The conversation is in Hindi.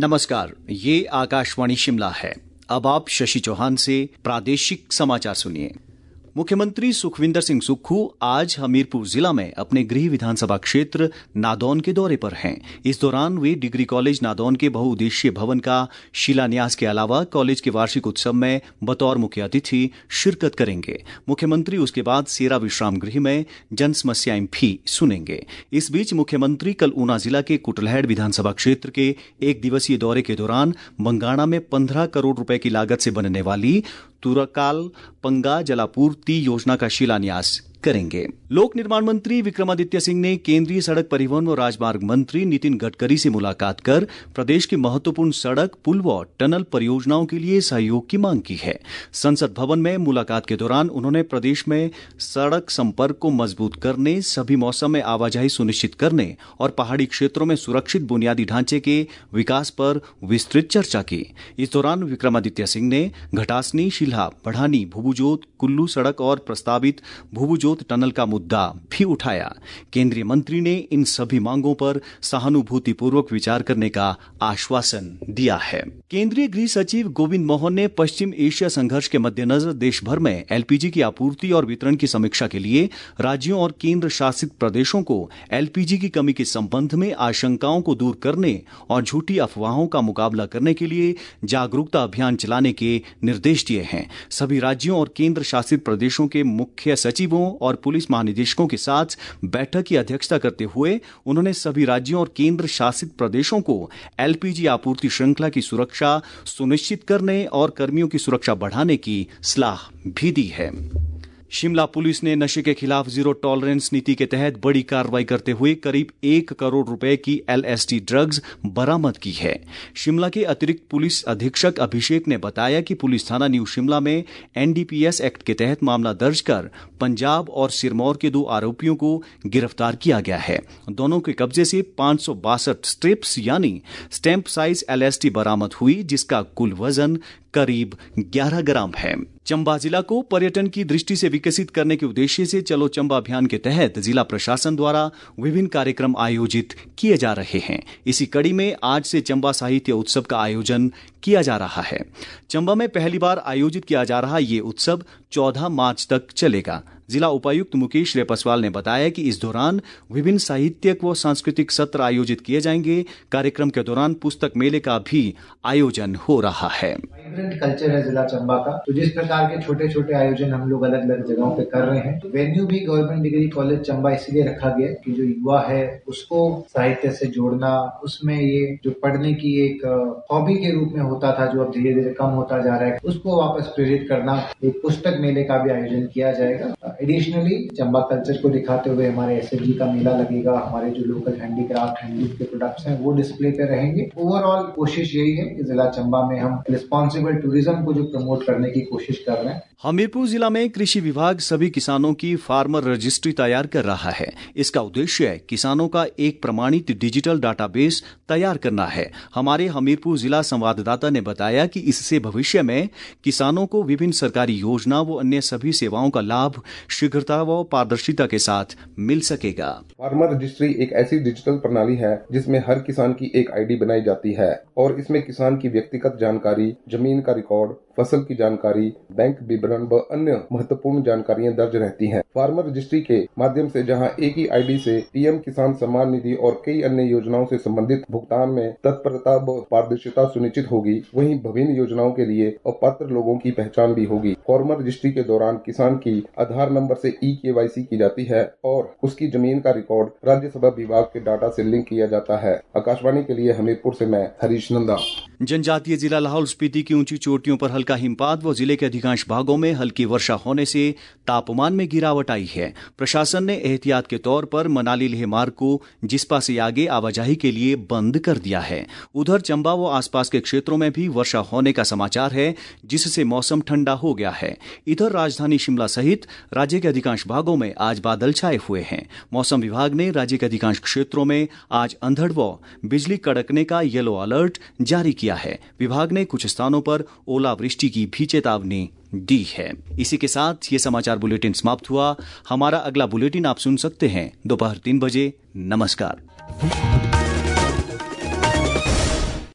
नमस्कार, ये आकाशवाणी शिमला है। अब आप शशि चौहान से प्रादेशिक समाचार सुनिए। मुख्यमंत्री सुखविंदर सिंह सुक्खू आज हमीरपुर जिला में अपने गृह विधानसभा क्षेत्र नादौन के दौरे पर हैं। इस दौरान वे डिग्री कॉलेज नादौन के बहुउद्देशीय भवन का शिलान्यास के अलावा कॉलेज के वार्षिक उत्सव में बतौर मुख्य अतिथि शिरकत करेंगे। मुख्यमंत्री उसके बाद सेरा विश्राम गृह में जन समस्याएं भी सुनेंगे। इस बीच मुख्यमंत्री कल ऊना जिला के कुटलैहड़ विधानसभा क्षेत्र के एक दिवसीय दौरे के दौरान बंगाणा में 15 करोड़ रुपए की लागत से बनने वाली तुरकाल पंगा जलापूर्ति योजना का शिलान्यास करेंगे। लोक निर्माण मंत्री विक्रमादित्य सिंह ने केंद्रीय सड़क परिवहन व राजमार्ग मंत्री नितिन गडकरी से मुलाकात कर प्रदेश की महत्वपूर्ण सड़क, पुल व टनल परियोजनाओं के लिए सहयोग की मांग की है। संसद भवन में मुलाकात के दौरान उन्होंने प्रदेश में सड़क संपर्क को मजबूत करने, सभी मौसम में आवाजाही सुनिश्चित करने और पहाड़ी क्षेत्रों में सुरक्षित बुनियादी ढांचे के विकास पर विस्तृत चर्चा की। इस दौरान विक्रमादित्य सिंह ने घटासनी, शिल्हा, बढ़ानी, भुभुजोत, कुल्लू सड़क और प्रस्तावित भुभुजोत टनल का मुद्दा भी उठाया। केंद्रीय मंत्री ने इन सभी मांगों पर सहानुभूतिपूर्वक विचार करने का आश्वासन दिया है। केंद्रीय गृह सचिव गोविंद मोहन ने पश्चिम एशिया संघर्ष के मद्देनजर देश भर में एलपीजी की आपूर्ति और वितरण की समीक्षा के लिए राज्यों और केंद्र शासित प्रदेशों को एलपीजी की कमी के संबंध में आशंकाओं को दूर करने और झूठी अफवाहों का मुकाबला करने के लिए जागरूकता अभियान चलाने के निर्देश दिए हैं। सभी राज्यों और केंद्र शासित प्रदेशों के मुख्य सचिवों और पुलिस महानिदेशकों के साथ बैठक की अध्यक्षता करते हुए उन्होंने सभी राज्यों और केंद्र शासित प्रदेशों को एलपीजी आपूर्ति श्रृंखला की सुरक्षा सुनिश्चित करने और कर्मियों की सुरक्षा बढ़ाने की सलाह भी दी है। शिमला पुलिस ने नशे के खिलाफ जीरो टॉलरेंस नीति के तहत बड़ी कार्रवाई करते हुए करीब 1 करोड़ रुपए की एलएसडी ड्रग्स बरामद की है। शिमला के अतिरिक्त पुलिस अधीक्षक अभिषेक ने बताया कि पुलिस थाना न्यू शिमला में एनडीपीएस एक्ट के तहत मामला दर्ज कर पंजाब और सिरमौर के 2 आरोपियों को गिरफ्तार किया गया है। दोनों के कब्जे से 562 स्ट्रिप्स यानी स्टैंप साइज एलएसडी बरामद हुई, जिसका कुल वजन करीब 11 ग्राम है। चंबा जिला को पर्यटन की दृष्टि से विकसित करने के उद्देश्य से चलो चंबा अभियान के तहत जिला प्रशासन द्वारा विभिन्न कार्यक्रम आयोजित किए जा रहे हैं। इसी कड़ी में आज से चंबा साहित्य उत्सव का आयोजन किया जा रहा है। चंबा में पहली बार आयोजित किया जा रहा ये उत्सव 14 मार्च तक चलेगा। जिला उपायुक्त मुकेश रेपस्वाल ने बताया कि इस दौरान विभिन्न साहित्यिक व सांस्कृतिक सत्र आयोजित किए जाएंगे। कार्यक्रम के दौरान पुस्तक मेले का भी आयोजन हो रहा है। वाइब्रेंट कल्चर है जिला चंबा का, तो जिस प्रकार के छोटे छोटे आयोजन हम लोग अलग अलग जगहों पे कर रहे हैं, तो वेन्यू भी गवर्नमेंट डिग्री कॉलेज चंबा इसलिए रखा गया कि जो युवा है उसको साहित्य से जोड़ना, उसमें ये जो पढ़ने की एक हॉबी के रूप में होता था जो अब धीरे धीरे कम होता जा रहा है, उसको वापस प्रेरित करना। एक पुस्तक मेले का भी आयोजन किया जाएगा। एडिशनली चंबा कल्चर को दिखाते हुए हमारे एसएचजी का मेला लगेगा। हमारे जो लोकल हैंडीक्राफ्ट हैंडलूम के प्रोडक्ट्स हैं वो डिस्प्ले पे रहेंगे। ओवरऑल कोशिश यही है कि जिला चंबा में हम रिस्पॉन्सिबल टूरिज्म को जो प्रमोट करने की कोशिश कर रहे हैं। हमीरपुर जिला में कृषि विभाग सभी किसानों की फार्मर रजिस्ट्री तैयार कर रहा है। इसका उद्देश्य किसानों का एक प्रमाणित डिजिटल डाटाबेस तैयार करना है। हमारे हमीरपुर जिला संवाददाता ने बताया कि इससे भविष्य में किसानों को विभिन्न सरकारी योजना व अन्य सभी सेवाओं का लाभ शीघ्रता व पारदर्शिता के साथ मिल सकेगा। फार्मर रजिस्ट्री एक ऐसी डिजिटल प्रणाली है जिसमें हर किसान की एक आईडी बनाई जाती है और इसमें किसान की व्यक्तिगत जानकारी, जमीन का रिकॉर्ड, फसल की जानकारी, बैंक विवरण व अन्य महत्वपूर्ण जानकारियां दर्ज रहती हैं। फार्मर रजिस्ट्री के माध्यम से जहां एक ही आईडी से पीएम किसान सम्मान निधि और कई अन्य योजनाओं से संबंधित भुगतान में तत्परता व पारदर्शिता सुनिश्चित होगी, वहीं विभिन्न योजनाओं के लिए अपात्र लोगों की पहचान भी होगी। फार्मर रजिस्ट्री के दौरान किसान की आधार नंबर से ई-केवाईसी की जाती है और उसकी जमीन का रिकॉर्ड राज्यसभा विभाग के डाटा से लिंक किया जाता है। आकाशवाणी के लिए हमीरपुर से मैं हरीश नंदा। जनजातीय जिला लाहौल स्पीति की ऊंची चोटियों पर हल्का हिमपात व जिले के अधिकांश भागों में हल्की वर्षा होने से तापमान में गिरावट आई है। प्रशासन ने एहतियात के तौर पर मनाली लेह मार्ग को जिस्पा से आगे आवाजाही के लिए बंद कर दिया है। उधर चंबा व आसपास के क्षेत्रों में भी वर्षा होने का समाचार है, जिससे मौसम ठंडा हो गया है। इधर राजधानी शिमला सहित राज्य के अधिकांश भागों में आज बादल छाए हुए हैं। मौसम विभाग ने राज्य के अधिकांश क्षेत्रों में आज अंधड़ व बिजली कड़कने का येलो अलर्ट जारी किया है। विभाग ने कुछ स्थानों पर ओलावृष्टि की भी चेतावनी दी है। इसी के साथ ये समाचार बुलेटिन समाप्त हुआ। हमारा अगला बुलेटिन आप सुन सकते हैं दोपहर 3 बजे। नमस्कार।